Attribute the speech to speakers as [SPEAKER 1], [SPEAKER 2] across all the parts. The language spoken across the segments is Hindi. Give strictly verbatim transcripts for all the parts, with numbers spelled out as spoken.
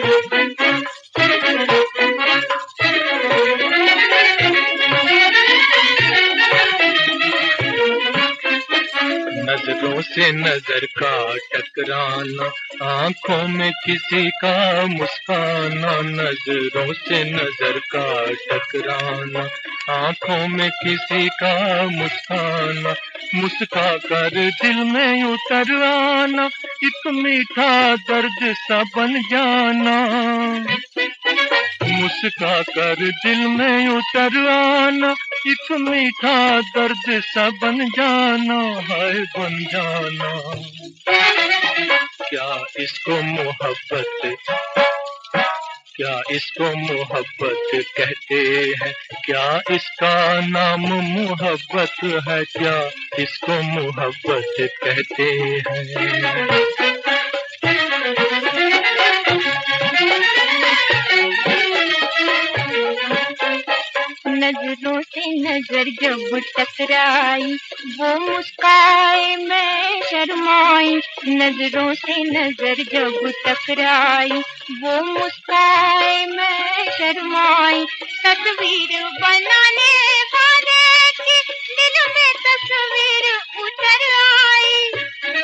[SPEAKER 1] नजरों से नजर का टकराना, आंखों में किसी का मुस्काना। नजरों से नजर का टकराना, आंखों में किसी का मुस्काना। मुस्का कर दिल में उतर आना, एक मीठा दर्द सा बन जाना। मुस्का कर दिल में उतर आना, एक मीठा दर्द सा बन जाना, हाय बन जाना। क्या इसको मोहब्बत, क्या इसको मोहब्बत कहते हैं? क्या इसका नाम मोहब्बत है? क्या इसको मोहब्बत कहते हैं?
[SPEAKER 2] नजरों से नजर जब टकराई, वो मुस्काए मैं शर्माई। नजरों से नजर जब टकराई, वो मुस्काए मैं शर्माई। तस्वीर बनाने वाले की दिल में तस्वीर उतर आई।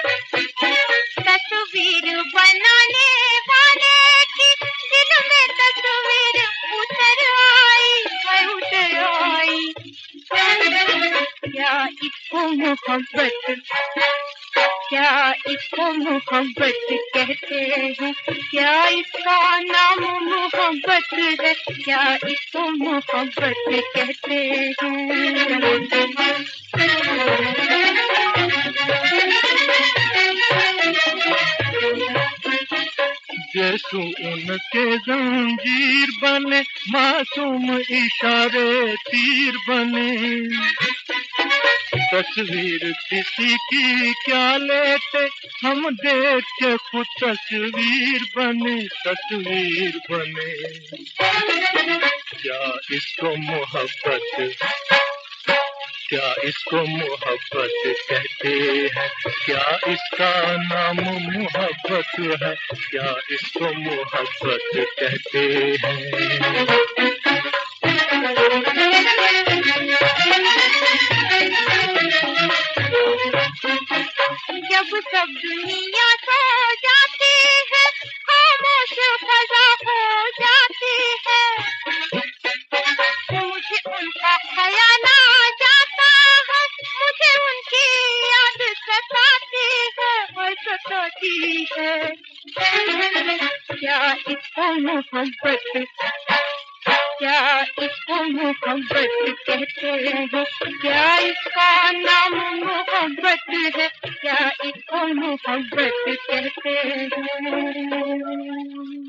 [SPEAKER 2] तस्वीर बनाने वाले की दिल में तस्वीर उतर आई, उतर आई। क्या इसको मोहब्बत, क्या इसको मोहब्बत कहते हैं? क्या इसका नाम मोहब्बत है? क्या इसको मोहब्बत कहते हैं?
[SPEAKER 1] जैसू उनके जंजीर बने, मासूम इशारे तीर बने। तस्वीर किसी की क्या लेते, हम देख के खुद तस्वीर बने, तस्वीर बने। क्या इसको मोहब्बत, क्या इसको मोहब्बत कहते हैं? क्या इसका नाम मोहब्बत है? क्या इसको मोहब्बत कहते हैं?
[SPEAKER 2] जब सब दुनिया सो जाती है, खामोश फजा हो जाती है। मुझे उनका ख्याल आ जाता है, मुझे उनकी याद सताती है, और सताती है। क्या इसको मोहब्बत, क्या इसको मोहब्बत कहते हैं? क्या इसका नाम मोहब्बत है? क्या इसको मोहब्बत कहते हैं?